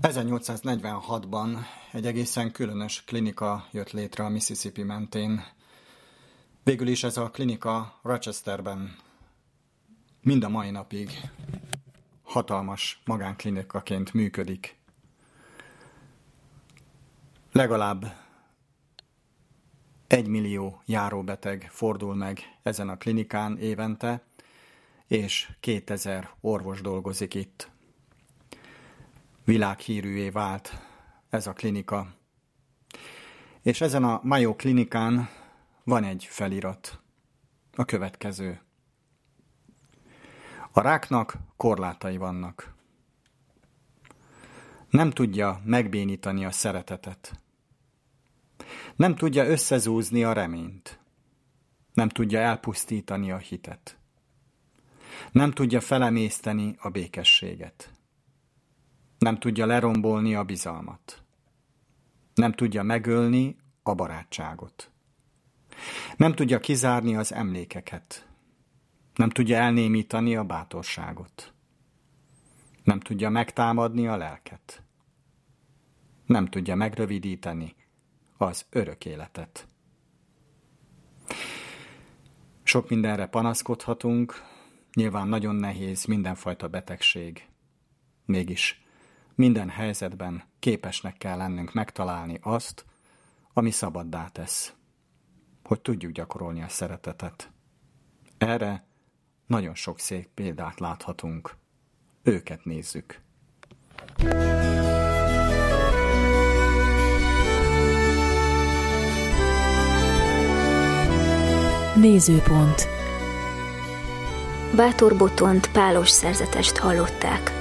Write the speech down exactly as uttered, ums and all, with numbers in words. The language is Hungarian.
ezernyolcszáznegyvenhatban egy egészen különös klinika jött létre a Mississippi mentén. Végül is ez a klinika Rochesterben mind a mai napig hatalmas magánklinikaként működik. Legalább egy millió járóbeteg fordul meg ezen a klinikán évente, és kétezer orvos dolgozik itt. Világhírűvé vált ez a klinika. És ezen a Mayo klinikán van egy felirat. A következő. A ráknak korlátai vannak. Nem tudja megbénítani a szeretetet. Nem tudja összezúzni a reményt. Nem tudja elpusztítani a hitet. Nem tudja felemészteni a békességet. Nem tudja lerombolni a bizalmat. Nem tudja megölni a barátságot. Nem tudja kizárni az emlékeket. Nem tudja elnémítani a bátorságot. Nem tudja megtámadni a lelket. Nem tudja megrövidíteni az örök életet. Sok mindenre panaszkodhatunk, nyilván nagyon nehéz mindenfajta betegség. Mégis minden helyzetben képesnek kell lennünk megtalálni azt, ami szabaddá tesz, hogy tudjuk gyakorolni a szeretetet. Erre nagyon sok szép példát láthatunk. Őket nézzük. Nézőpont. Bátor Botont pálos szerzetest hallották.